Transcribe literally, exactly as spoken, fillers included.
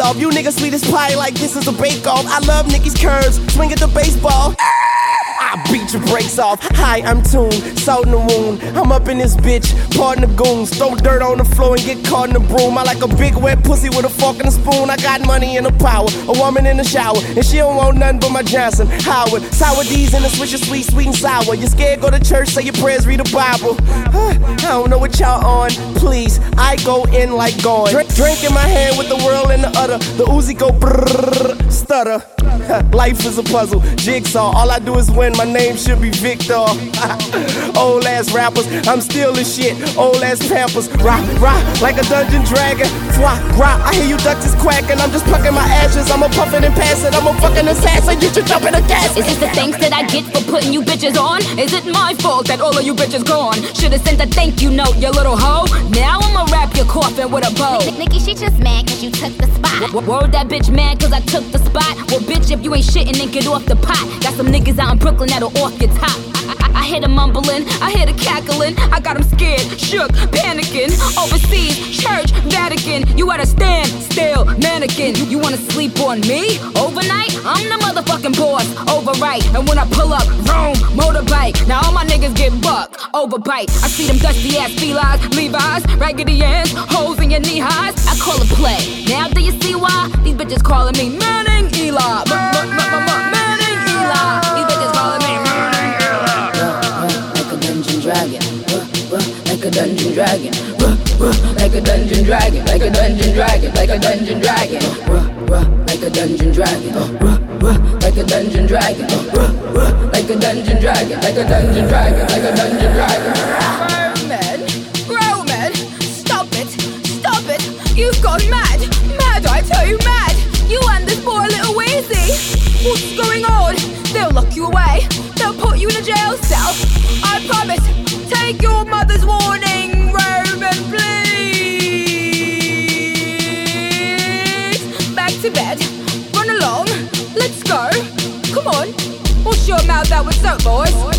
off. You niggas sweet as pie like this is a bake-off. I love Nicki's curves, swing at the baseball. I beat your brakes off. Hi, I'm Toon, salt in the wound. I'm up in this bitch, pardon the goons. Throw dirt on the floor and get caught in the broom. I like a big wet pussy with a fork and a spoon. I got money and the power, a woman in the shower, and she don't want nothing but my Johnson Howard. Sour D's in the swisher, sweet, sweet and sour. You scared, go to church, say your prayers, read the Bible. Huh, I don't know what y'all on, please. I go in like gone. Drink, drink in my hand with the world in the other. The Uzi go brrrr, stutter. Life is a puzzle, jigsaw. All I do is win. My name should be Victor. Old ass rappers, I'm still the shit. Old ass Pampers, rock, rock like a dungeon dragon. Fwa, rock. I hear you ducks is quacking. I'm just plucking my ashes. I'm a puffin' and passin'. I'm a fucking assassin. You should jump in the gas. Is this the thanks that I get for putting you bitches on? Is it my fault that all of you bitches gone? Should've sent a thank you note, you little hoe. Now I'ma wrap your coffin with a bow. Nicki, she just mad cause you took the spot. W- word that bitch mad cause I took the spot. Well, bitch, if you ain't shitting, then get off the pot. Got some niggas out in Brooklyn that'll off your top. I, I, I hear them mumbling, I hear the cackling. I got them scared, shook, panicking. Overseas, church, Vatican. You at a stand, still, mannequin. You, you wanna sleep on me? Overnight? I'm the motherfucking boss, overright. And when I pull up, vroom, motorbike. Now all my niggas get bucked, overbite. I see them dusty ass felines, Levi's, raggedy ass, hoes in your knee highs. I call it play. Now do you see why? These bitches calling me Manning Eli. Manning Eli. These bitches calling me Manning Eli. Like a dungeon dragon. Like a dungeon dragon. Like a dungeon dragon. Like a dungeon dragon. Like a dungeon dragon. Like a dungeon dragon. Like a dungeon dragon. Like a dungeon dragon. Like a dungeon dragon. Like a dungeon dragon. Roman, Roman, stop it, stop it. You've gone mad, mad. I tell you, mad. You and this poor little Weezy. What's going on? They'll lock you away. They'll put you in a jail cell. I promise. Take your mother's warning, Roman, please. Back to bed. Run along. Let's go. Come on. Wash your mouth out with soap, boys.